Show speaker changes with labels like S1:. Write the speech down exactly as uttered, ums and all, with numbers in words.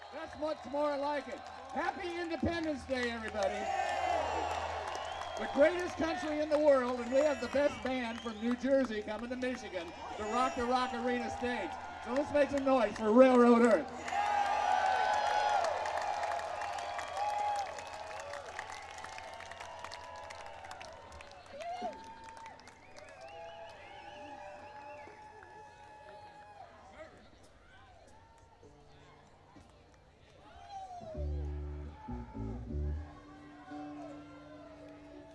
S1: That's much more like it. Happy Independence Day, everybody. The greatest country in the world, and we have the best band from New Jersey coming to Michigan to rock the Rock Arena stage. So let's make some noise for Railroad Earth.